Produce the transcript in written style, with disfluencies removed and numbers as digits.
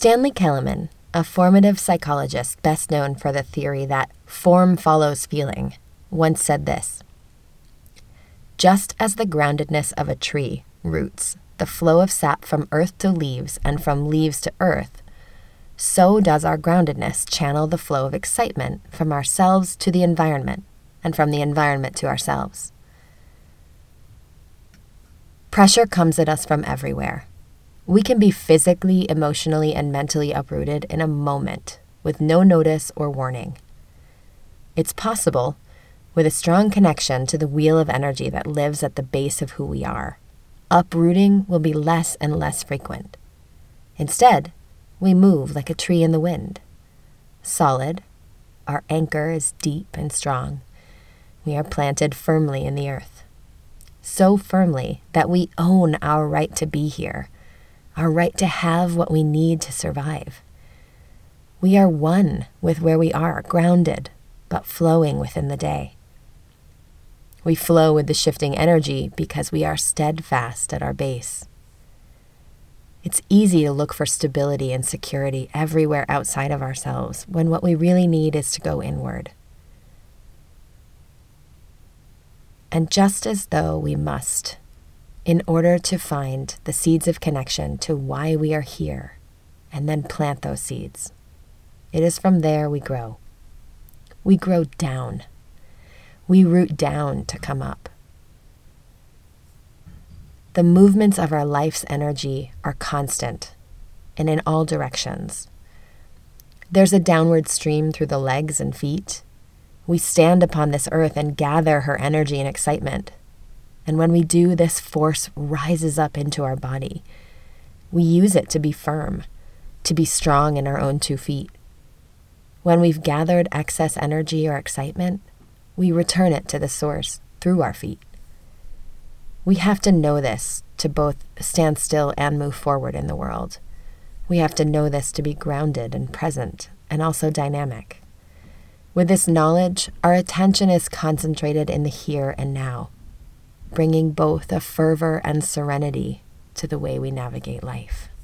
Stanley Keleman, a formative psychologist best known for the theory that form follows feeling, once said this: "Just as the groundedness of a tree roots the flow of sap from earth to leaves and from leaves to earth, so does our groundedness channel the flow of excitement from ourselves to the environment and from the environment to ourselves." Pressure comes at us from everywhere. We can be physically, emotionally, and mentally uprooted in a moment with no notice or warning. It's possible with a strong connection to the wheel of energy that lives at the base of who we are. Uprooting will be less and less frequent. Instead, we move like a tree in the wind. Solid, our anchor is deep and strong. We are planted firmly in the earth. So firmly that we own our right to be here, our right to have what we need to survive. We are one with where we are, grounded, but flowing within the day. We flow with the shifting energy because we are steadfast at our base. It's easy to look for stability and security everywhere outside of ourselves when what we really need is to go inward. And just as though we must, in order to find the seeds of connection to why we are here, and then plant those seeds, it is from there we grow. We grow down. We root down to come up. The movements of our life's energy are constant and in all directions. There's a downward stream through the legs and feet. We stand upon this earth and gather her energy and excitement. And when we do, this force rises up into our body. We use it to be firm, to be strong in our own 2 feet. When we've gathered excess energy or excitement, we return it to the source through our feet. We have to know this to both stand still and move forward in the world. We have to know this to be grounded and present and also dynamic. With this knowledge, our attention is concentrated in the here and now, bringing both a fervor and serenity to the way we navigate life.